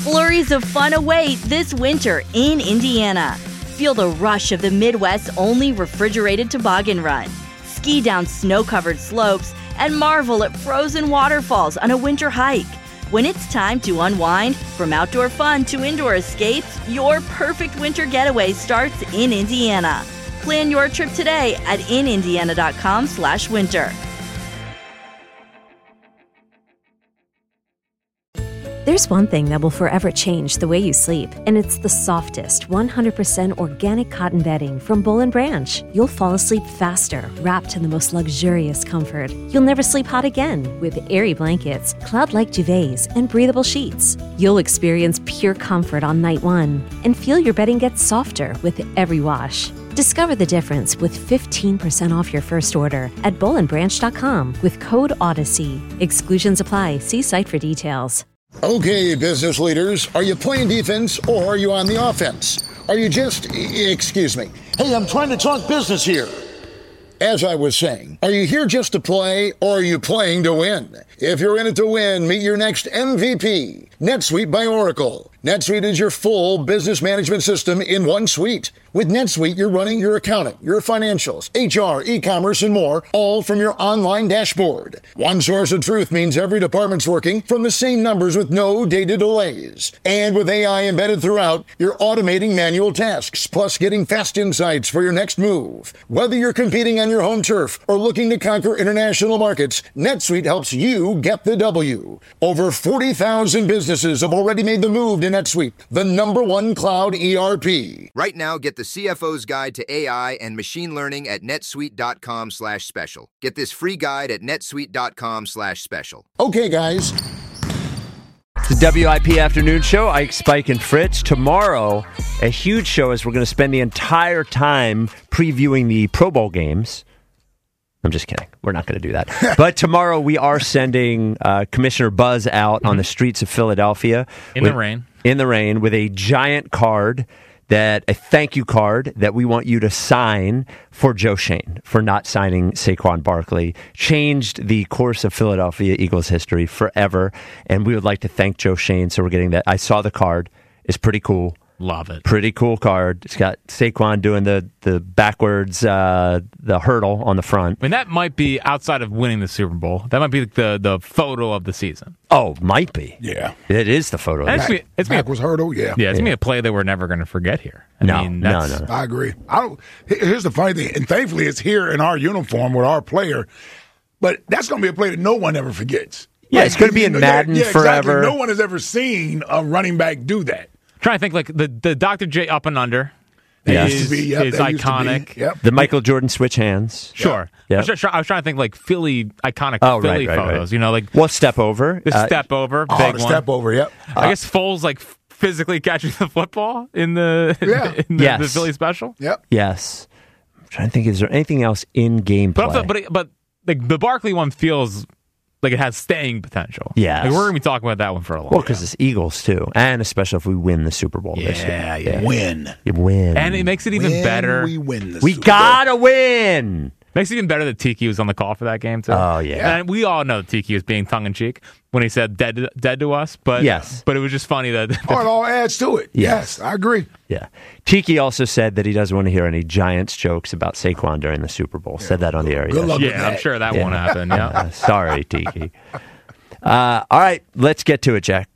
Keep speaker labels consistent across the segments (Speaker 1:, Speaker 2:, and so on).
Speaker 1: Flurries of fun await this winter in Indiana. Feel the rush of the Midwest's only refrigerated toboggan run. Ski down snow-covered slopes and marvel at frozen waterfalls on a winter hike. When it's time to unwind, from outdoor fun to indoor escapes, your perfect winter getaway starts in Indiana. Plan your trip today at inindiana.com/winter.
Speaker 2: There's one thing that will forever change the way you sleep, and it's the softest, 100% organic cotton bedding from Boll & Branch. You'll fall asleep faster, wrapped in the most luxurious comfort. You'll never sleep hot again with airy blankets, cloud-like duvets, and breathable sheets. You'll experience pure comfort on night one and feel your bedding gets softer with every wash. Discover the difference with 15% off your first order at bollandbranch.com with code Odyssey. Exclusions apply. See site for details.
Speaker 3: Okay, business leaders, are you playing defense or are you on the offense? Are you just, excuse me, hey, I'm trying to talk business here. As I was saying, are you here just to play or are you playing to win? If you're in it to win, meet your next MVP, NetSuite by Oracle. NetSuite is your full business management system in one suite. With NetSuite, you're running your accounting, your financials, HR, e-commerce, and more, all from your online dashboard. One source of truth means every department's working from the same numbers with no data delays. And with AI embedded throughout, you're automating manual tasks, plus getting fast insights for your next move. Whether you're competing on your home turf or looking to conquer international markets, NetSuite helps you get the W. Over 40,000 businesses have already made the move to NetSuite, the #1 cloud ERP.
Speaker 4: Right now, get the CFO's Guide to AI and Machine Learning at netsuite.com/special. Get this free guide at netsuite.com/special.
Speaker 3: Okay, guys.
Speaker 5: The WIP Afternoon Show, Ike, Spike, and Fritz. Tomorrow, a huge show as we're going to spend the entire time previewing the Pro Bowl games. I'm just kidding. We're not going to do that. But tomorrow we are sending Commissioner Buzz out on the streets of Philadelphia.
Speaker 6: In the rain
Speaker 5: with a giant card, a thank you card that we want you to sign for Joe Schoen for not signing Saquon Barkley. Changed the course of Philadelphia Eagles history forever. And we would like to thank Joe Schoen. So we're getting that. I saw the card. It's pretty cool.
Speaker 6: Love it.
Speaker 5: Pretty cool card. It's got Saquon doing the backwards, the hurdle on the front.
Speaker 6: I mean, that might be, outside of winning the Super Bowl, that might be the photo of the season.
Speaker 5: Oh, might be.
Speaker 7: Yeah.
Speaker 5: It is the photo.
Speaker 7: It's backwards hurdle, yeah.
Speaker 6: Yeah, it's going to be a play that we're never going to forget here.
Speaker 5: No.
Speaker 7: I agree. Here's the funny thing, and thankfully it's here in our uniform with our player, but that's going to be a play that no one ever forgets.
Speaker 5: Yeah, it's going to be in Madden forever.
Speaker 7: Exactly. No one has ever seen a running back do that.
Speaker 6: Trying to think, like the Dr. J up and under
Speaker 5: is
Speaker 6: iconic.
Speaker 7: Yep.
Speaker 5: The Michael Jordan switch hands.
Speaker 6: Sure.
Speaker 5: Yep.
Speaker 6: I was trying to think like iconic Philly photos.
Speaker 5: Right.
Speaker 6: You know, like
Speaker 5: step over.
Speaker 6: The step over, big one.
Speaker 7: Step over. Yep.
Speaker 6: I guess Foles like physically catching the football in the the Philly special.
Speaker 7: Yep.
Speaker 5: Yes. I'm trying to think. Is there anything else in gameplay?
Speaker 6: But like the Barkley one feels like it has staying potential.
Speaker 5: Yeah,
Speaker 6: like we're going to be talking about that one for a long time.
Speaker 5: Well, because it's Eagles, too. And especially if we win the Super Bowl this year.
Speaker 7: Yeah. Win.
Speaker 5: You win.
Speaker 6: And it makes it even better.
Speaker 7: We win the
Speaker 5: We
Speaker 7: Super
Speaker 5: gotta win!
Speaker 6: Makes it even better that Tiki was on the call for that game, too.
Speaker 5: Oh, yeah.
Speaker 6: And we all know that Tiki was being tongue-in-cheek when he said dead to us. But
Speaker 5: yes.
Speaker 6: But it was just funny that...
Speaker 7: it all adds to it. Yes, I agree.
Speaker 5: Yeah. Tiki also said that he doesn't want to hear any Giants jokes about Saquon during the Super Bowl. Said that on the air.
Speaker 7: Good luck with that.
Speaker 6: I'm sure that won't happen. Yeah.
Speaker 5: Sorry, Tiki. All right, let's get to it, Jack.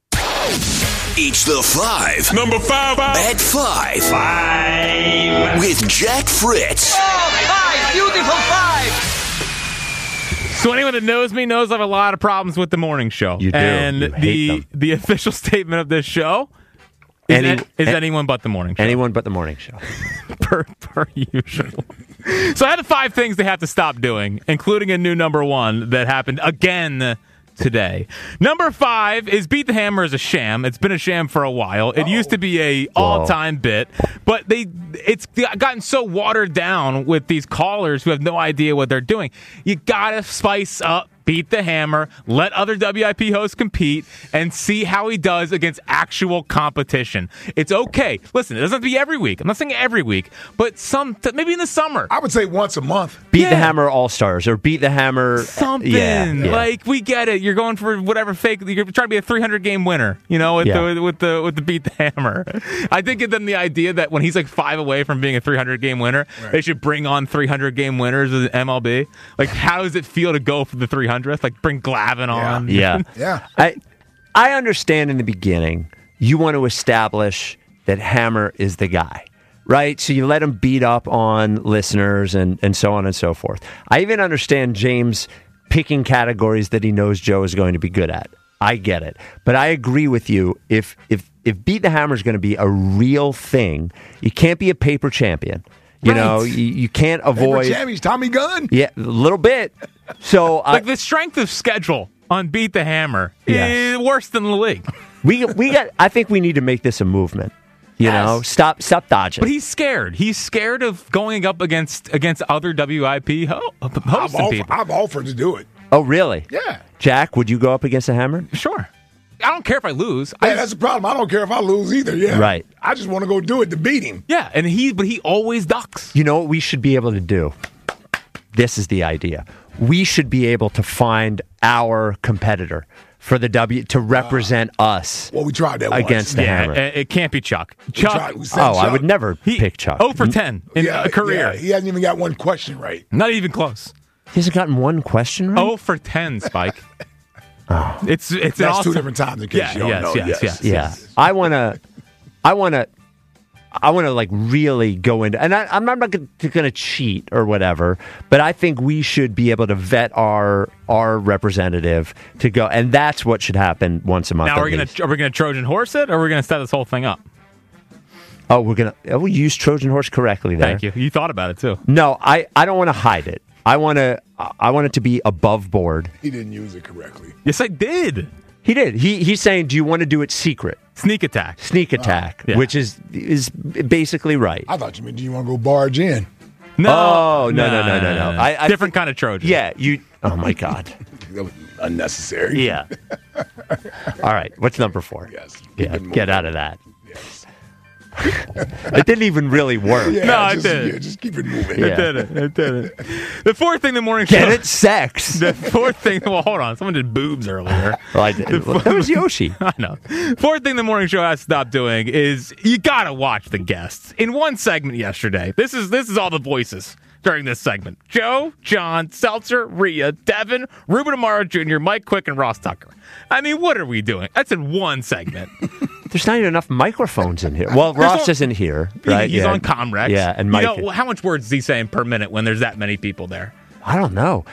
Speaker 8: It's the 5.
Speaker 9: Number 5.
Speaker 8: At 5.
Speaker 9: 5.
Speaker 8: With Jack Fritz.
Speaker 9: Oh, 5. Beautiful 5.
Speaker 6: So anyone that knows me knows I have a lot of problems with the morning show.
Speaker 5: You do.
Speaker 6: And
Speaker 5: you hate them.
Speaker 6: The official statement of this show is anyone but the morning show.
Speaker 5: Anyone but the morning show.
Speaker 6: per usual. So I had the 5 things they have to stop doing, including a new number 1 that happened again today. Number 5 is Beat the Hammer is a sham. It's been a sham for a while. It used to be a all-time bit, but it's gotten so watered down with these callers who have no idea what they're doing. You gotta spice up beat the Hammer, let other WIP hosts compete, and see how he does against actual competition. It's okay. Listen, it doesn't have to be every week. I'm not saying every week, but maybe in the summer.
Speaker 7: I would say once a month.
Speaker 5: Beat the Hammer All-Stars or beat the Hammer
Speaker 6: something.
Speaker 5: Yeah.
Speaker 6: Like, we get it. You're going for whatever fake. You're trying to be a 300-game winner, with the Beat the Hammer. I did give them the idea that when he's like 5 away from being a 300-game winner, they should bring on 300-game winners of the MLB. Like, how does it feel to go for the 300th? Like, bring Glavine on.
Speaker 5: Yeah.
Speaker 7: Yeah.
Speaker 5: I understand in the beginning you want to establish that Hammer is the guy, right? So you let him beat up on listeners and so on and so forth. I even understand James picking categories that he knows Joe is going to be good at. I get it. But I agree with you. If Beat the Hammer is going to be a real thing, you can't be a paper champion. You can't avoid...
Speaker 7: Paper champions, Tommy Gunn?
Speaker 5: Yeah, a little bit. So,
Speaker 6: like the strength of schedule on Beat the Hammer is worse than the league.
Speaker 5: I think we need to make this a movement. Stop dodging.
Speaker 6: But he's scared. He's scared of going up against other WIP hosts and people.
Speaker 7: I've offered to do it.
Speaker 5: Oh, really?
Speaker 7: Yeah.
Speaker 5: Jack, would you go up against the Hammer?
Speaker 6: Sure. I don't care if I lose.
Speaker 7: That's the problem. I don't care if I lose either. Yeah.
Speaker 5: Right.
Speaker 7: I just want to go do it to beat him.
Speaker 6: Yeah, but he always ducks.
Speaker 5: You know what we should be able to do? This is the idea. We should be able to find our competitor for the to represent us.
Speaker 7: Well, we tried that
Speaker 5: against the Hammer.
Speaker 6: It can't be Chuck. Chuck.
Speaker 5: Chuck. I would never pick Chuck.
Speaker 6: 0 for 10 in a career.
Speaker 7: Yeah, he hasn't even got one question right.
Speaker 6: Not even close.
Speaker 5: He hasn't gotten one question right?
Speaker 6: 0 for 10, Spike.
Speaker 5: Oh.
Speaker 6: It's
Speaker 7: That's
Speaker 6: awesome.
Speaker 7: 2 different times in case you don't know.
Speaker 6: Yes.
Speaker 5: I want to like really go into, and I'm not going to cheat or whatever, but I think we should be able to vet our representative to go, and that's what should happen once a month.
Speaker 6: Now are we gonna Trojan horse it, or are we gonna set this whole thing up?
Speaker 5: Oh, we'll use Trojan horse correctly there.
Speaker 6: Thank you. You thought about it too.
Speaker 5: No, I don't want to hide it. I want it to be above board.
Speaker 7: He didn't use it correctly.
Speaker 6: Yes, I did.
Speaker 5: He did. He's saying, do you want to do it secret?
Speaker 6: Sneak attack,
Speaker 5: which is basically right.
Speaker 7: I thought you meant, do you want to go barge in?
Speaker 5: No. No. I
Speaker 6: different kind of Trojan.
Speaker 5: Yeah, you. Oh my God.
Speaker 7: Unnecessary.
Speaker 5: Yeah. All right. What's number 4?
Speaker 7: Yes.
Speaker 5: Yeah. Get out of that.
Speaker 7: Yes.
Speaker 5: It didn't even really work.
Speaker 7: Yeah,
Speaker 6: no, it did.
Speaker 7: Yeah, just keep it moving.
Speaker 6: It did. The fourth thing the morning
Speaker 5: show.
Speaker 6: Get
Speaker 5: it, sex.
Speaker 6: The fourth thing. Well, hold on. Someone did boobs earlier.
Speaker 5: Well, I did. That was Yoshi.
Speaker 6: I know. Fourth thing the morning show has to stop doing is you gotta watch the guests. In one segment yesterday, this is all the voices during this segment: Joe, John, Seltzer, Rhea, Devin, Ruben Amaro Jr., Mike Quick, and Ross Tucker. I mean, what are we doing? That's in one segment.
Speaker 5: There's not even enough microphones in here. Well, Ross isn't here, right?
Speaker 6: He's on Comrex.
Speaker 5: Yeah, and Mike.
Speaker 6: How much words is he saying per minute when there's that many people there?
Speaker 5: I don't know.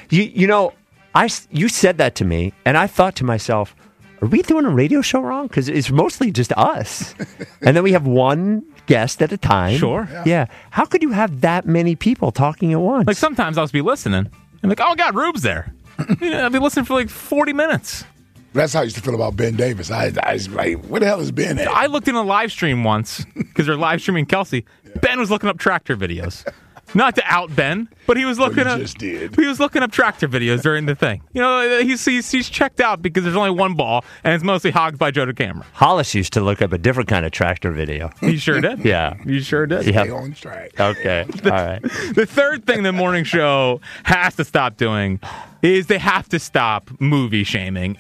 Speaker 5: You said that to me, and I thought to myself, are we doing a radio show wrong? Because it's mostly just us. And then we have one guest at a time.
Speaker 6: Sure.
Speaker 5: Yeah. How could you have that many people talking at once?
Speaker 6: Like, sometimes I'll just be listening. I'm like, oh, God, Rube's there. I'll be listening for like 40 minutes.
Speaker 7: That's how I used to feel about Ben Davis. I was like, where the hell is Ben at?
Speaker 6: I looked in a live stream once because they're live streaming Kelsey. Yeah. Ben was looking up tractor videos. Not to out Ben, but he was looking up.
Speaker 7: Just did.
Speaker 6: He was looking up tractor videos during the thing. He's checked out because there's only one ball and it's mostly hogged by Joe DeCamera.
Speaker 5: Hollis used to look up a different kind of tractor video.
Speaker 6: He sure did.
Speaker 5: Yeah,
Speaker 6: you sure did.
Speaker 7: Stay on track.
Speaker 5: Okay, all right.
Speaker 6: The third thing the morning show has to stop doing is they have to stop movie shaming.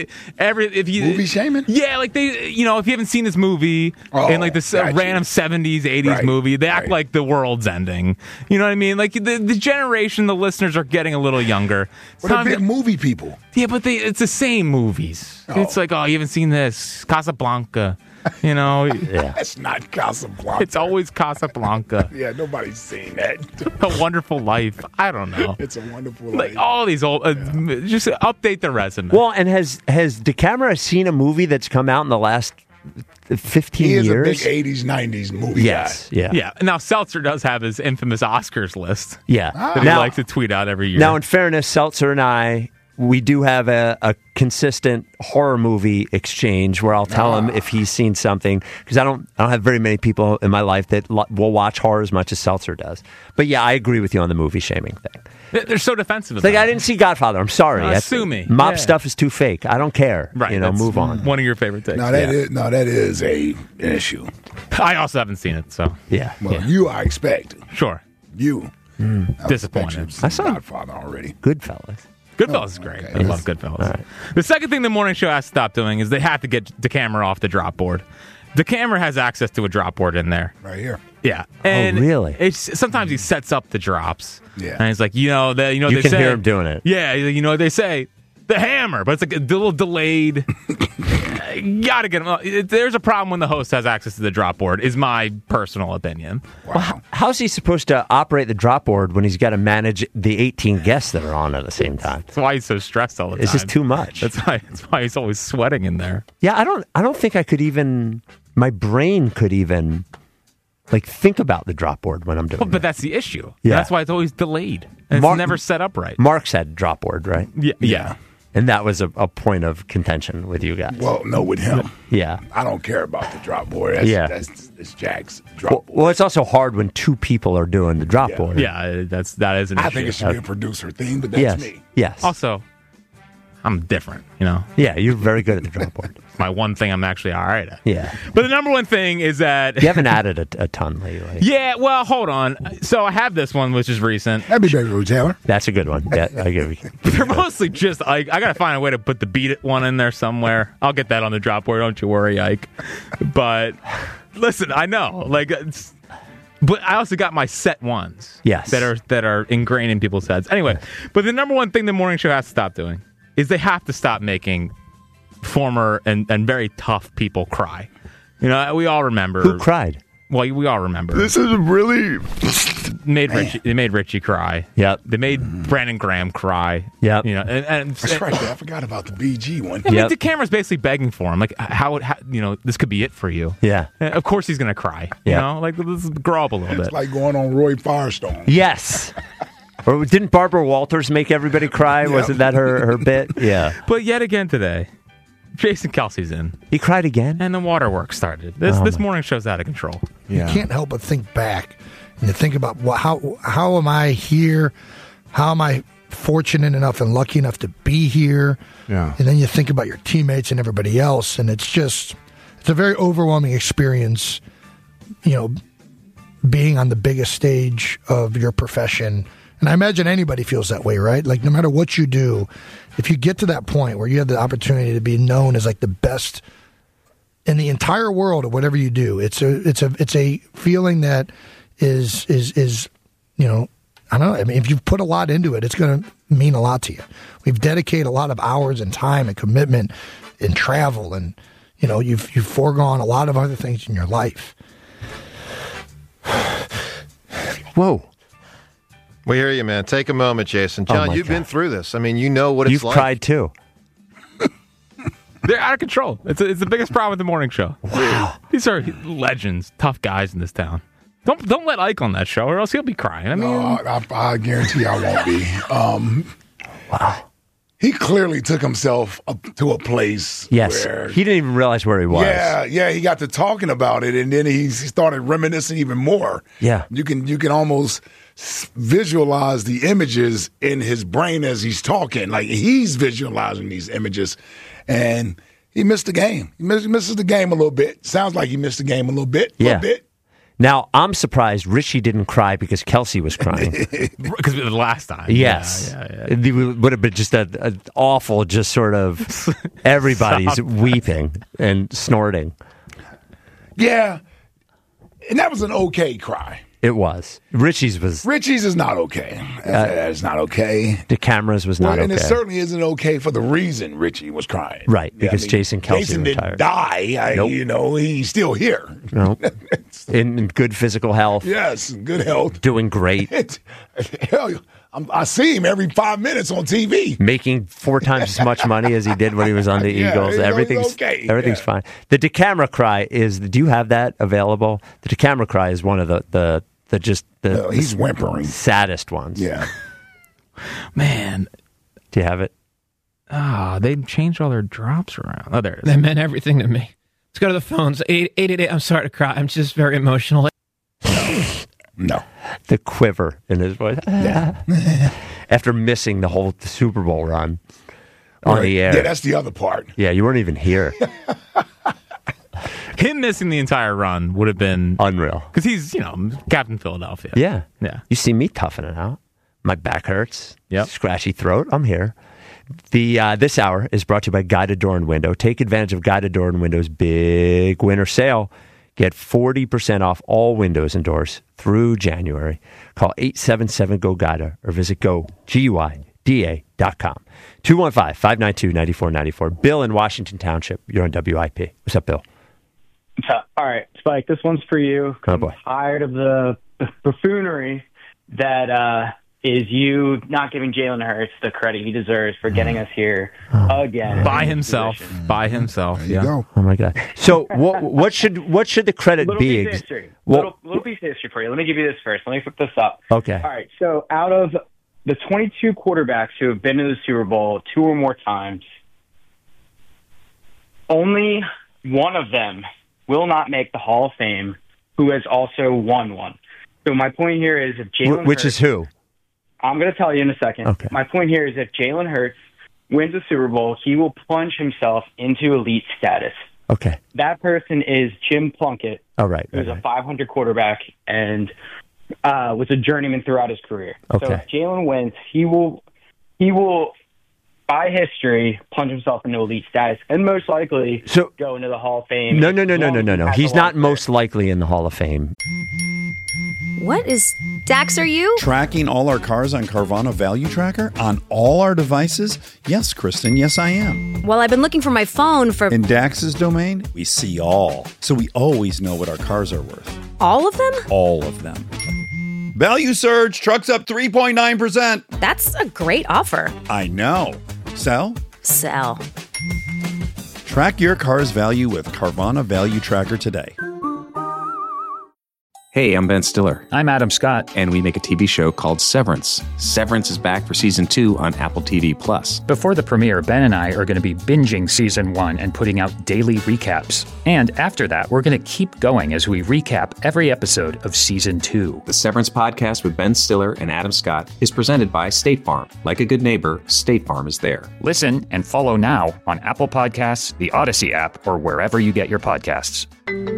Speaker 7: Movie shaming?
Speaker 6: Yeah, like if you haven't seen this movie in like this random 70s, 80s movie, they act like the world's ending. You know what I mean? Like the generation, the listeners are getting a little younger.
Speaker 7: They're big movie people.
Speaker 6: Yeah, but it's the same movies. Oh. It's like, oh, you haven't seen this Casablanca.
Speaker 5: Yeah.
Speaker 7: That's not Casablanca.
Speaker 6: It's always Casablanca.
Speaker 7: Yeah, nobody's seen that.
Speaker 6: A Wonderful Life. I don't know.
Speaker 7: It's a Wonderful
Speaker 6: Life.
Speaker 7: Life.
Speaker 6: All these old, just update the resume.
Speaker 5: Well, and has DeCamera seen a movie that's come out in the last 15 years?
Speaker 7: He is a big 80s, 90s movie guy.
Speaker 6: Yeah. Now, Seltzer does have his infamous Oscars list.
Speaker 5: Yeah.
Speaker 6: That he likes to tweet out every year.
Speaker 5: Now, in fairness, Seltzer and I we do have a consistent horror movie exchange where I'll tell him if he's seen something, because I don't have very many people in my life that will watch horror as much as Seltzer does. But yeah, I agree with you on the movie shaming thing.
Speaker 6: They're so defensive.
Speaker 5: Like, I didn't see Godfather. I'm sorry.
Speaker 6: Sue me.
Speaker 5: Mob stuff is too fake. I don't care.
Speaker 6: Right.
Speaker 5: Move on.
Speaker 6: One of your favorite takes.
Speaker 7: That is an issue.
Speaker 6: I also haven't seen it, so
Speaker 5: yeah.
Speaker 7: Well, you I expect.
Speaker 6: Sure.
Speaker 7: You.
Speaker 6: Disappointed.
Speaker 7: I saw Godfather already.
Speaker 5: Goodfellas.
Speaker 6: Goodfellas is great. I love Goodfellas. Right. The second thing the morning show has to stop doing is they have to get DeCamera off the drop board. DeCamera has access to a drop board in there.
Speaker 7: Right here.
Speaker 6: Yeah. And
Speaker 5: really?
Speaker 6: Sometimes he sets up the drops.
Speaker 7: Yeah.
Speaker 6: And he's like,
Speaker 5: you
Speaker 6: they
Speaker 5: can
Speaker 6: say,
Speaker 5: hear him doing it.
Speaker 6: Yeah, they say the hammer, but it's like a little delayed. You gotta get him. There's a problem when the host has access to the drop board, is my personal opinion.
Speaker 7: Wow.
Speaker 5: Well, how's he supposed to operate the drop board when he's got to manage the 18 guests that are on at the same time?
Speaker 6: That's why he's so stressed all the time.
Speaker 5: It's just too much.
Speaker 6: That's why he's always sweating in there.
Speaker 5: Yeah, I don't think I could even. My brain could even think about the drop board when I'm doing.
Speaker 6: But that's the issue.
Speaker 5: Yeah.
Speaker 6: That's why it's always delayed. And it's never set up right.
Speaker 5: Mark said drop board, right?
Speaker 6: Yeah.
Speaker 5: And that was a point of contention with you guys.
Speaker 7: Well, no, with him.
Speaker 5: Yeah.
Speaker 7: I don't care about the drop board. That's Jack's drop board.
Speaker 5: Well, it's also hard when two people are doing the drop board.
Speaker 6: Yeah, that is an issue.
Speaker 7: I think it should be a producer thing, but that's me.
Speaker 5: Yes.
Speaker 6: Also, I'm different,
Speaker 5: Yeah, you're very good at the drop board.
Speaker 6: My one thing I'm actually all right at.
Speaker 5: Yeah.
Speaker 6: But the number one thing is that...
Speaker 5: You haven't added a ton lately.
Speaker 6: Yeah, well, hold on. So I have this one, which is recent.
Speaker 7: That'd be Baby Ruth Taylor.
Speaker 5: That's a good one. Yeah, I give you.
Speaker 6: They're mostly just... I got to find a way to put the beat it one in there somewhere. I'll get that on the drop board. Don't you worry, Ike. But listen, I know. But I also got my set ones.
Speaker 5: Yes.
Speaker 6: That are ingrained in people's heads. Anyway, but the number one thing the morning show has to stop doing is they have to stop making former and very tough people cry. We all remember.
Speaker 5: Who cried?
Speaker 6: Well, we all remember.
Speaker 7: This is really...
Speaker 6: They made Richie cry.
Speaker 5: Yep.
Speaker 6: They made Brandon Graham cry.
Speaker 5: Yep.
Speaker 6: And
Speaker 7: that's right. I forgot about the BG one.
Speaker 6: I mean, the camera's basically begging for him. How this could be it for you.
Speaker 5: Yeah.
Speaker 6: Of course he's going to cry. Let's grow up a little bit.
Speaker 7: It's like going on Roy Firestone.
Speaker 5: Yes. Or didn't Barbara Walters make everybody cry?
Speaker 7: Yep.
Speaker 5: Wasn't that her bit? Yeah.
Speaker 6: But yet again today, Jason Kelsey's in.
Speaker 5: He cried again?
Speaker 6: And the waterworks started. This morning show's out of control.
Speaker 10: Yeah. You can't help but think back and you think about how am I here? How am I fortunate enough and lucky enough to be here?
Speaker 7: Yeah.
Speaker 10: And then you think about your teammates and everybody else, and it's a very overwhelming experience, being on the biggest stage of your profession. And I imagine anybody feels that way, right? Like, no matter what you do, if you get to that point where you have the opportunity to be known as the best in the entire world at whatever you do, it's a feeling that is I don't know. I mean, if you've put a lot into it, it's going to mean a lot to you. We've dedicated a lot of hours and time and commitment and travel, and you've foregone a lot of other things in your life.
Speaker 5: Whoa.
Speaker 11: We hear you, man. Take a moment, Jason. John, you've been through this. I mean, you know what it's like.
Speaker 5: You've cried too.
Speaker 6: They're out of control. It's the biggest problem with the morning show.
Speaker 5: Wow.
Speaker 6: These are legends, tough guys in this town. Don't let Ike on that show, or else he'll be crying. I mean,
Speaker 7: I guarantee I won't be.
Speaker 5: Wow.
Speaker 7: He clearly took himself up to a place where...
Speaker 5: He didn't even realize where he was.
Speaker 7: Yeah, he got to talking about it, and then he started reminiscing even more.
Speaker 5: Yeah.
Speaker 7: You can almost visualize the images in his brain as he's talking. Like, he's visualizing these images, and he missed the game. He misses the game a little bit. Sounds like he missed the game a little bit.
Speaker 5: Yeah.
Speaker 7: A bit.
Speaker 5: Now, I'm surprised Richie didn't cry because Kelsey was crying.
Speaker 6: Because the last time.
Speaker 5: Yes.
Speaker 6: Yeah.
Speaker 5: It would have been just an awful, just sort of, everybody's weeping and snorting.
Speaker 7: Yeah. And that was an okay cry.
Speaker 5: It was. Richie's
Speaker 7: is not okay. That's not okay.
Speaker 5: DeCamera's was not okay.
Speaker 7: And it certainly isn't okay for the reason Richie was crying.
Speaker 5: Right, because Jason Kelsey
Speaker 7: Jason
Speaker 5: retired.
Speaker 7: didn't die.
Speaker 5: Nope.
Speaker 7: He's still here.
Speaker 5: No. In good physical health.
Speaker 7: Yes, good health.
Speaker 5: Doing great.
Speaker 7: Hell, I see him every 5 minutes on TV.
Speaker 5: Making 4 times as much money as he did when he was on the Eagles. Everything's
Speaker 7: okay.
Speaker 5: Everything's fine. The DeCamera cry is, do you have that available? The DeCamera cry is one of the
Speaker 7: he's whimpering.
Speaker 5: Saddest ones.
Speaker 7: Yeah.
Speaker 6: Man.
Speaker 5: Do you have it?
Speaker 6: They changed all their drops around. Oh, there it is.
Speaker 12: They meant everything to me. Let's go to the phones. 888. I'm sorry to cry. I'm just very emotional.
Speaker 7: No.
Speaker 5: The quiver in his voice.
Speaker 7: Yeah.
Speaker 5: After missing the whole Super Bowl run on the air.
Speaker 7: Yeah, that's the other part.
Speaker 5: Yeah, you weren't even here.
Speaker 6: Him missing the entire run would have been
Speaker 5: unreal.
Speaker 6: Because he's, Captain Philadelphia.
Speaker 5: Yeah.
Speaker 6: Yeah.
Speaker 5: You see me toughing it out. My back hurts.
Speaker 6: Yep.
Speaker 5: Scratchy throat. I'm here. This hour is brought to you by Guided Door and Window. Take advantage of Guided Door and Window's big winter sale. Get 40% off all windows and doors through January. Call 877-GO-GUIDA or visit GUIDA.com. 215-592-9494. Bill in Washington Township. You're on WIP. What's up, Bill?
Speaker 13: All right, Spike, this one's for you.
Speaker 5: Oh, boy.
Speaker 13: I'm tired of the buffoonery that is you not giving Jalen Hurts the credit he deserves for getting us here again.
Speaker 6: By himself. By himself.
Speaker 7: There you go.
Speaker 5: Oh, my God. So what should the credit be?
Speaker 13: Piece of history. Little piece of history for you. Let me give you this first. Let me flip this up.
Speaker 5: Okay.
Speaker 13: All right, so out of the 22 quarterbacks who have been to the Super Bowl 2 or more times, only one of them will not make the Hall of Fame who has also won one. So my point here is if Jalen
Speaker 5: Which
Speaker 13: Hurts,
Speaker 5: is who?
Speaker 13: I'm going to tell you in a second.
Speaker 5: Okay.
Speaker 13: My point here is if Jalen Hurts wins the Super Bowl, he will plunge himself into elite status.
Speaker 5: Okay.
Speaker 13: That person is Jim Plunkett,
Speaker 5: All right.
Speaker 13: who's a 500 quarterback and was a journeyman throughout his career.
Speaker 5: Okay.
Speaker 13: So if Jalen wins, he will, by history, plunge himself into elite status and most likely go into the Hall of Fame.
Speaker 5: No. He's not most likely in the Hall of Fame.
Speaker 14: What is... Dax, are you?
Speaker 15: Tracking all our cars on Carvana Value Tracker on all our devices? Yes, Kristen, yes, I am.
Speaker 14: Well, I've been looking for my phone for...
Speaker 15: In Dax's domain, we see all. So we always know what our cars are worth.
Speaker 14: All of them?
Speaker 15: All of them. Value surge, trucks up 3.9%.
Speaker 14: That's a great offer.
Speaker 15: I know. Sell?
Speaker 14: Sell.
Speaker 15: Track your car's value with Carvana Value Tracker today.
Speaker 16: Hey, I'm Ben Stiller. I'm Adam Scott. And we make a TV show called Severance. Severance is back for season 2 on Apple TV+.
Speaker 17: Before the premiere, Ben and I are going to be binging season 1 and putting out daily recaps. And after that, we're going to keep going as we recap every episode of season 2.
Speaker 16: The Severance podcast with Ben Stiller and Adam Scott is presented by State Farm. Like a good neighbor, State Farm is there.
Speaker 17: Listen and follow now on Apple Podcasts, the Odyssey app, or wherever you get your podcasts.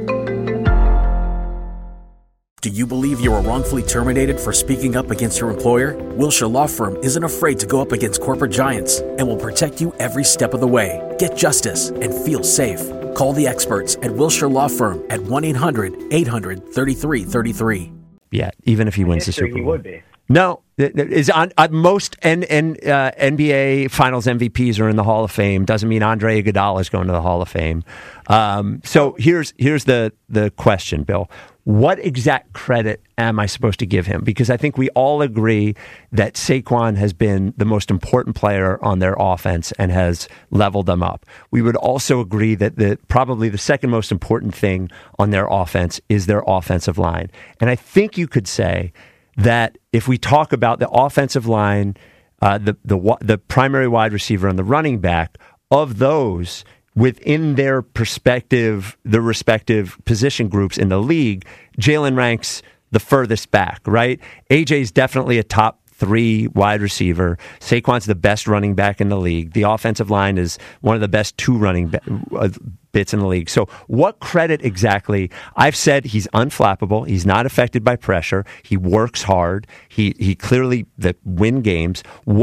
Speaker 18: Do you believe you were wrongfully terminated for speaking up against your employer? Wilshire Law Firm isn't afraid to go up against corporate giants and will protect you every step of the way. Get justice and feel safe. Call the experts at Wilshire Law Firm at 1-800-800-3333.
Speaker 5: Yeah, even if he wins the Super Bowl.
Speaker 13: He would be.
Speaker 5: No, is on most NBA Finals MVPs are in the Hall of Fame. Doesn't mean Andre Iguodala is going to the Hall of Fame. So here's the question, Bill. What exact credit am I supposed to give him? Because I think we all agree that Saquon has been the most important player on their offense and has leveled them up. We would also agree that probably the second most important thing on their offense is their offensive line. And I think you could say that if we talk about the offensive line, the primary wide receiver and the running back, of those within their respective position groups in the league, Jalen ranks the furthest back, right? AJ's definitely a top 3 wide receiver. Saquon's the best running back in the league. The offensive line is one of the best 2 running bits in the league. So what credit exactly? I've said he's unflappable. He's not affected by pressure. He works hard. He clearly win games.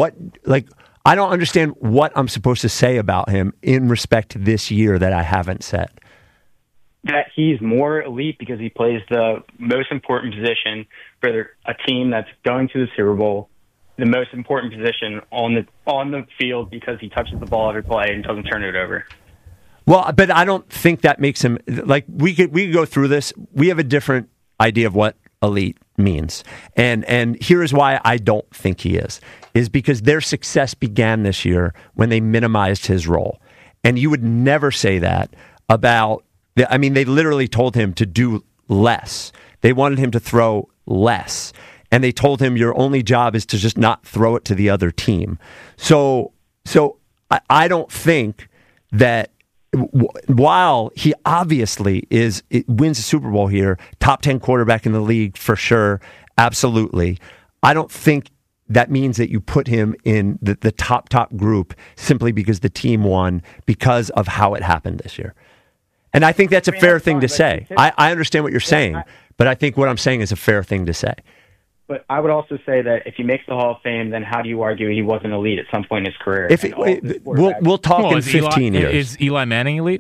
Speaker 5: I don't understand what I'm supposed to say about him in respect to this year that I haven't said.
Speaker 13: That he's more elite because he plays the most important position for a team that's going to the Super Bowl, the most important position on the field because he touches the ball every play and doesn't turn it over.
Speaker 5: Well, but I don't think that makes him we could go through this. We have a different idea of what elite means. And here is why I don't think he is because their success began this year when they minimized his role. And you would never say that about, they literally told him to do less. They wanted him to throw less. And they told him your only job is to just not throw it to the other team. So I don't think that while he obviously wins a Super Bowl here, top 10 quarterback in the league for sure, absolutely. I don't think that means that you put him in the top group simply because the team won because of how it happened this year. And I think that's a fair thing to say. I understand what you're saying, but I think what I'm saying is a fair thing to say.
Speaker 13: But I would also say that if he makes the Hall of Fame, then how do you argue he wasn't elite at some point in his career?
Speaker 5: We'll talk in 15 years.
Speaker 6: Is Eli Manning elite?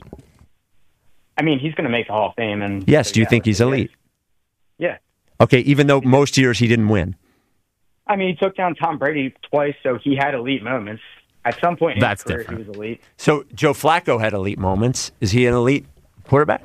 Speaker 13: I mean, he's going to make the Hall of Fame. And
Speaker 5: yes, do you think he's elite?
Speaker 13: Yeah.
Speaker 5: Okay, even though most years he didn't win.
Speaker 13: I mean, he took down Tom Brady twice, so he had elite moments. At some point in his career, he was elite.
Speaker 5: So Joe Flacco had elite moments. Is he an elite quarterback?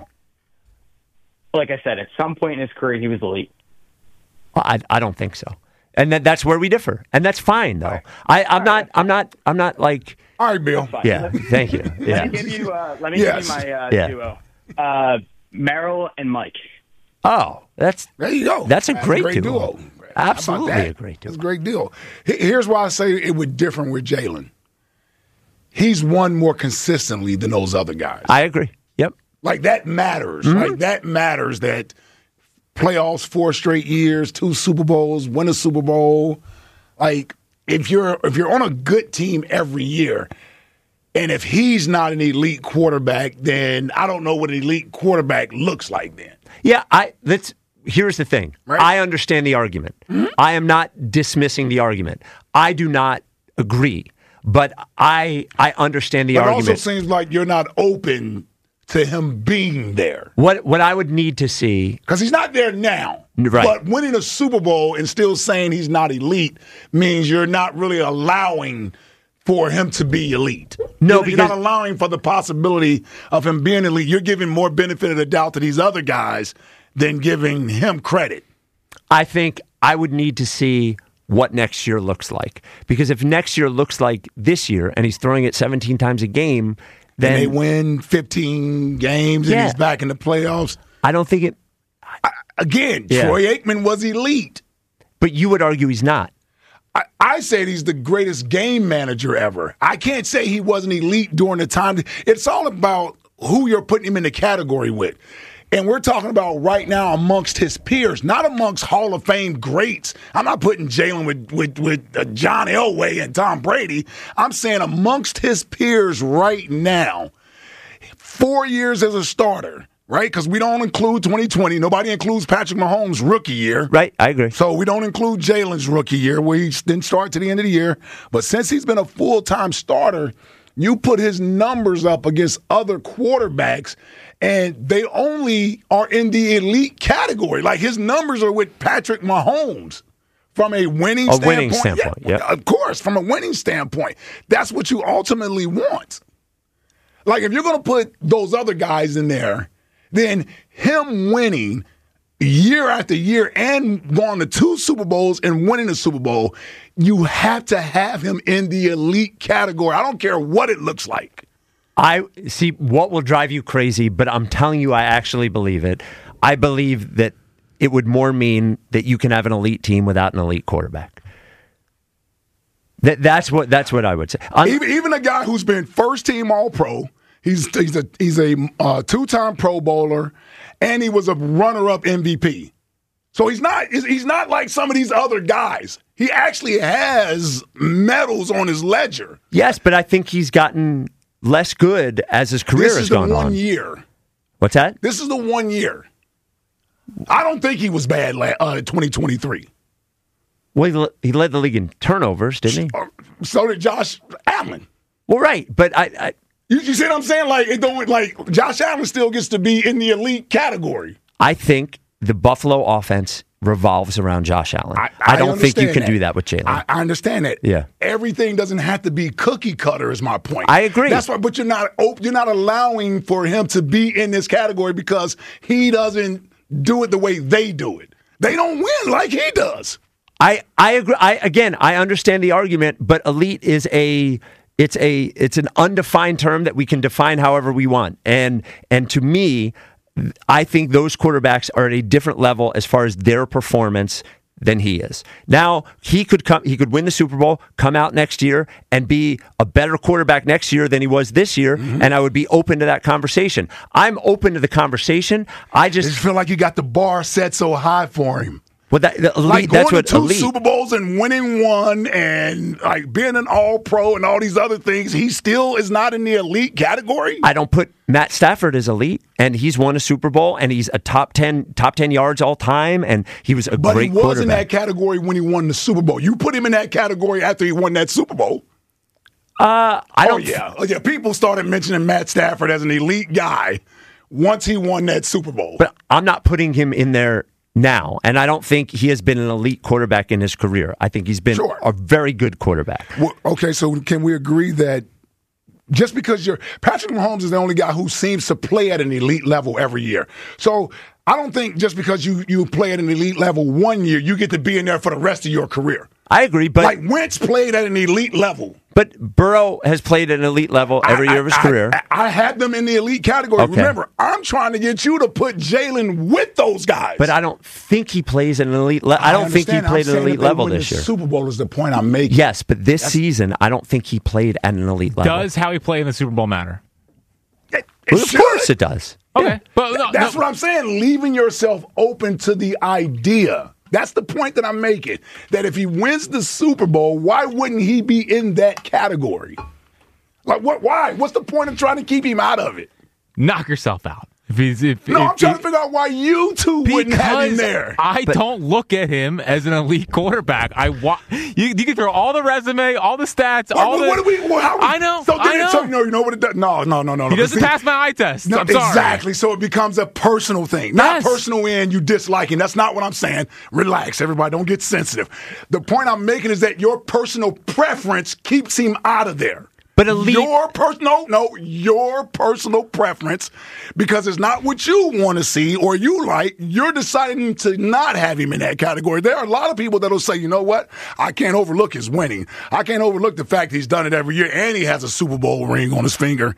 Speaker 13: Like I said, at some point in his career, he was elite.
Speaker 5: Well, I don't think so, and that's where we differ, and that's fine though. I'm not like.
Speaker 7: All right, Bill.
Speaker 5: Yeah, thank you. Yeah.
Speaker 13: Let me give you my duo. Merrill and Mike.
Speaker 5: Oh,
Speaker 7: there you go.
Speaker 5: That's a great duo. Absolutely
Speaker 7: a
Speaker 5: great duo.
Speaker 7: That's a great deal. Here's why I say it would differ with Jalen. He's won more consistently than those other guys.
Speaker 5: I agree. Yep.
Speaker 7: Like that matters. Mm-hmm. Like that matters that. Playoffs 4 straight years, 2 Super Bowls, win a Super Bowl. Like if you're on a good team every year, and if he's not an elite quarterback, then I don't know what an elite quarterback looks like then.
Speaker 5: Yeah, here's the thing. Right? I understand the argument. Mm-hmm. I am not dismissing the argument. I do not agree, but I understand the argument.
Speaker 7: It also seems like you're not open to him being there.
Speaker 5: What I would need to see...
Speaker 7: Because he's not there now.
Speaker 5: Right.
Speaker 7: But winning a Super Bowl and still saying he's not elite means you're not really allowing for him to be elite.
Speaker 5: No,
Speaker 7: you're not allowing for the possibility of him being elite. You're giving more benefit of the doubt to these other guys than giving him credit.
Speaker 5: I think I would need to see what next year looks like. Because if next year looks like this year and he's throwing it 17 times a game... Then
Speaker 7: they win 15 games and he's back in the playoffs.
Speaker 5: I don't think it...
Speaker 7: Troy Aikman was elite.
Speaker 5: But you would argue he's not.
Speaker 7: I said he's the greatest game manager ever. I can't say he wasn't elite during the time. It's all about who you're putting him in the category with. And we're talking about right now amongst his peers, not amongst Hall of Fame greats. I'm not putting Jalen with John Elway and Tom Brady. I'm saying amongst his peers right now, 4 years as a starter, right? Because we don't include 2020. Nobody includes Patrick Mahomes' rookie year.
Speaker 5: Right, I agree.
Speaker 7: So we don't include Jalen's rookie year where he didn't start to the end of the year. But since he's been a full-time starter, you put his numbers up against other quarterbacks, and they only are in the elite category. Like his numbers are with Patrick Mahomes from a winning standpoint.
Speaker 5: Winning standpoint, yeah.
Speaker 7: Of course, from a winning standpoint. That's what you ultimately want. Like if you're going to put those other guys in there, then him winning year after year and going to 2 Super Bowls and winning a Super Bowl, you have to have him in the elite category. I don't care what it looks like.
Speaker 5: I see what will drive you crazy, but I'm telling you I actually believe it. I believe that it would more mean that you can have an elite team without an elite quarterback. That's what I would say.
Speaker 7: Even a guy who's been first team All-Pro, he's a 2-time Pro Bowler, and he was a runner-up MVP. So he's not like some of these other guys. He actually has medals on his ledger.
Speaker 5: Yes, but I think he's gotten less good as his career has gone on.
Speaker 7: This is the 1 year.
Speaker 5: What's that?
Speaker 7: This is the 1 year. I don't think he was bad 2023.
Speaker 5: Well, he led the league in turnovers, didn't he?
Speaker 7: So did Josh Allen.
Speaker 5: Well, right, but I
Speaker 7: you see what I'm saying? Like Josh Allen still gets to be in the elite category.
Speaker 5: I think the Buffalo offense revolves around Josh Allen. I don't think you can do that with Jalen.
Speaker 7: I understand that.
Speaker 5: Yeah.
Speaker 7: Everything doesn't have to be cookie cutter is my point.
Speaker 5: I agree.
Speaker 7: That's why, but you're not allowing for him to be in this category because he doesn't do it the way they do it. They don't win like he does.
Speaker 5: I agree. I understand the argument, but elite is it's an undefined term that we can define however we want. And to me, I think those quarterbacks are at a different level as far as their performance than he is. Now, he could win the Super Bowl, come out next year, and be a better quarterback next year than he was this year, and I would be open to that conversation. I'm open to the conversation. I just
Speaker 7: feel like you got the bar set so high for him.
Speaker 5: Well, elite,
Speaker 7: like
Speaker 5: that's
Speaker 7: going
Speaker 5: what
Speaker 7: to 2
Speaker 5: elite.
Speaker 7: Super Bowls and winning one and like being an all-pro and all these other things, he still is not in the elite category?
Speaker 5: I don't put Matt Stafford as elite, and he's won a Super Bowl, and he's a top 10 yards all time, and he was a
Speaker 7: but
Speaker 5: great
Speaker 7: he was
Speaker 5: quarterback.
Speaker 7: in that category when he won the Super Bowl. You put him in that category after he won that Super Bowl.
Speaker 5: I don't.
Speaker 7: Yeah. People started mentioning Matt Stafford as an elite guy once he won that Super Bowl.
Speaker 5: But I'm not putting him in there now, and I don't think he has been an elite quarterback in his career. I think he's been a very good quarterback.
Speaker 7: Well, okay, so can we agree that just because Patrick Mahomes is the only guy who seems to play at an elite level every year. So I don't think just because you play at an elite level one year, you get to be in there for the rest of your career.
Speaker 5: I agree, but
Speaker 7: like Wentz played at an elite level.
Speaker 5: But Burrow has played at an elite level every year of his career.
Speaker 7: I had them in the elite category.
Speaker 5: Okay.
Speaker 7: Remember, I'm trying to get you to put Jalen with those guys.
Speaker 5: But I don't think he plays at an elite level. I don't think he played at an elite level this year.
Speaker 7: Super Bowl is the point I'm making.
Speaker 5: Yes, but this season, I don't think he played at an elite level.
Speaker 6: Does how he played in the Super Bowl matter?
Speaker 5: Well, of course it does.
Speaker 6: Okay. But
Speaker 7: That's what I'm saying. Leaving yourself open to the idea. That's the point that I'm making. That if he wins the Super Bowl, why wouldn't he be in that category? Like, what? Why? What's the point of trying to keep him out of it?
Speaker 6: Knock yourself out.
Speaker 7: I'm trying to figure out why you two wouldn't have him there.
Speaker 6: I don't look at him as an elite quarterback. You can throw all the resume, all the stats, I know.
Speaker 7: So you know what it does? No.
Speaker 6: He doesn't pass my eye test.
Speaker 7: No,
Speaker 6: I'm sorry.
Speaker 7: Exactly. So it becomes a personal thing. Not personal in you disliking. That's not what I'm saying. Relax, everybody. Don't get sensitive. The point I'm making is that your personal preference keeps him out of there.
Speaker 5: But elite,
Speaker 7: your personal preference, because it's not what you want to see or you like, you're deciding to not have him in that category. There are a lot of people that'll say, you know what? I can't overlook his winning. I can't overlook the fact he's done it every year and he has a Super Bowl ring on his finger.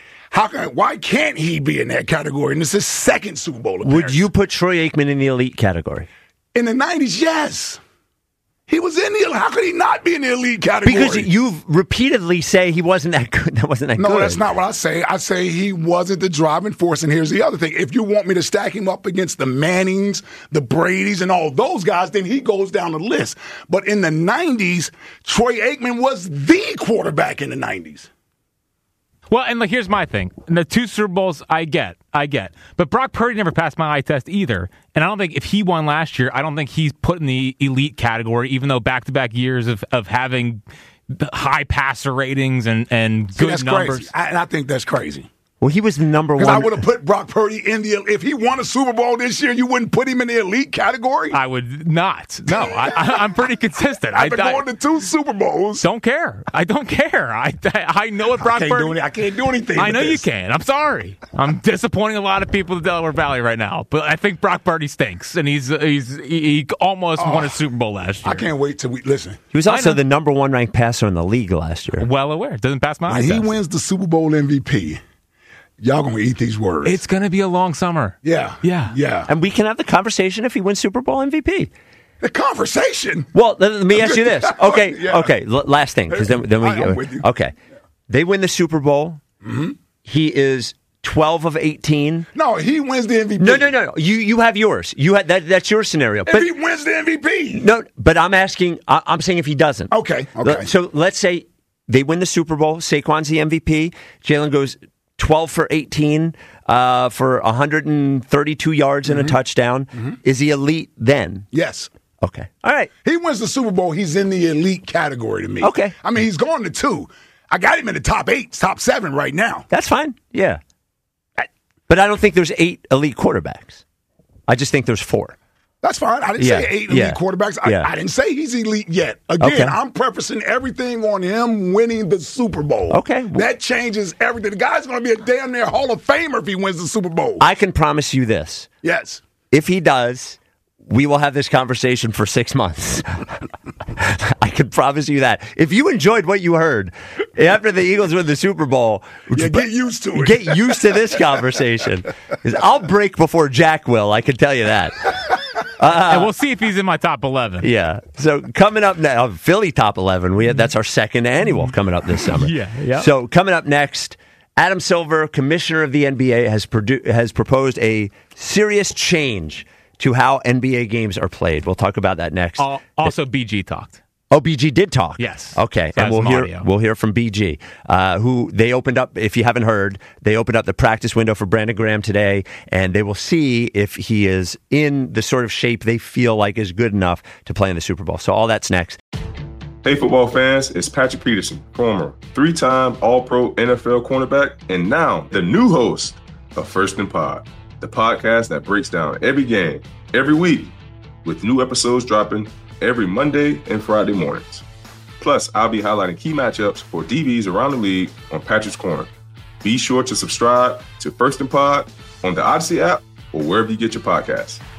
Speaker 7: Why can't he be in that category? And this is his second Super Bowl appearance.
Speaker 5: Would you put Troy Aikman in the elite category?
Speaker 7: In the 90s, yes. He was in the. How could he not be in the elite category?
Speaker 5: Because you repeatedly say he wasn't that good. That wasn't that good.
Speaker 7: No, that's not what I say. I say he wasn't the driving force. And here's the other thing: if you want me to stack him up against the Mannings, the Bradys, and all those guys, then he goes down the list. But in the 90s, Troy Aikman was the quarterback in the 90s.
Speaker 6: Well, and here's my thing. In the 2 Super Bowls, I get. But Brock Purdy never passed my eye test either. And I don't think if he won last year, I don't think he's put in the elite category, even though back-to-back years of having high passer ratings and good
Speaker 7: that's
Speaker 6: numbers.
Speaker 7: Crazy. I think that's crazy.
Speaker 5: Well, he was the number one.
Speaker 7: Because I would have put Brock Purdy in the. If he won a Super Bowl this year, you wouldn't put him in the elite category?
Speaker 6: I would not. No, I'm pretty consistent.
Speaker 7: I've been going to 2 Super Bowls.
Speaker 6: Don't care. I don't care. I know what Brock Purdy.
Speaker 7: I can't do anything.
Speaker 6: I know you can. I'm sorry. I'm disappointing a lot of people in the Delaware Valley right now. But I think Brock Purdy stinks, and he almost won a Super Bowl last year.
Speaker 7: I can't wait till we listen.
Speaker 5: He was also the number 1 ranked passer in the league last year.
Speaker 6: Well aware. Doesn't pass my eye
Speaker 7: test. He
Speaker 6: test.
Speaker 7: wins the Super Bowl MVP. Y'all gonna eat these words.
Speaker 6: It's gonna be a long summer.
Speaker 7: Yeah.
Speaker 5: And we can have the conversation if he wins Super Bowl MVP.
Speaker 7: The conversation?
Speaker 5: Well, let me ask you this. Okay,
Speaker 7: Yeah.
Speaker 5: okay. Last thing, because then we
Speaker 7: I'm with you.
Speaker 5: Okay, they win the Super Bowl.
Speaker 7: Mm-hmm.
Speaker 5: He is 12 of 18.
Speaker 7: No, he wins the MVP.
Speaker 5: No. You have yours. You had that's your scenario.
Speaker 7: If he wins the MVP.
Speaker 5: No, but I'm asking. I'm saying if he doesn't.
Speaker 7: Okay.
Speaker 5: So let's say they win the Super Bowl. Saquon's the MVP. Jalen goes 12 for 18 for 132 yards and a touchdown. Mm-hmm. Is he elite then?
Speaker 7: Yes.
Speaker 5: Okay. All right.
Speaker 7: He wins the Super Bowl. He's in the elite category to me.
Speaker 5: Okay.
Speaker 7: I mean, he's gone to 2. I got him in the top 8, top 7 right now.
Speaker 5: That's fine. Yeah. But I don't think there's 8 elite quarterbacks. I just think there's 4.
Speaker 7: That's fine. I didn't say 8 elite quarterbacks. I didn't say he's elite yet. Again, I'm prefacing everything on him winning the Super Bowl.
Speaker 5: Okay.
Speaker 7: That changes everything. The guy's going to be a damn near Hall of Famer if he wins the Super Bowl.
Speaker 5: I can promise you this.
Speaker 7: Yes.
Speaker 5: If he does, we will have this conversation for 6 months. I can promise you that. If you enjoyed what you heard after the Eagles win the Super Bowl,
Speaker 7: get used to it.
Speaker 5: Get used to this conversation. 'Cause I'll break before Jack will, I can tell you that.
Speaker 6: And we'll see if he's in my top 11.
Speaker 5: Yeah. So coming up now, Philly top 11. That's our second annual coming up this summer.
Speaker 6: Yeah.
Speaker 5: So coming up next, Adam Silver, commissioner of the NBA, has proposed a serious change to how NBA games are played. We'll talk about that next.
Speaker 6: Also, BG talked.
Speaker 5: Oh, BG did talk.
Speaker 6: Yes.
Speaker 5: Okay,
Speaker 6: so
Speaker 5: and we'll hear from BG, who they opened up. If you haven't heard, they opened up the practice window for Brandon Graham today, and they will see if he is in the sort of shape they feel like is good enough to play in the Super Bowl. So all that's next.
Speaker 19: Hey, football fans, it's Patrick Peterson, former 3-time All-Pro NFL cornerback, and now the new host of First and Pod, the podcast that breaks down every game, every week, with new episodes dropping every Monday and Friday mornings. Plus, I'll be highlighting key matchups for DBs around the league on Patrick's Corner. Be sure to subscribe to First and Pod on the Odyssey app or wherever you get your podcasts.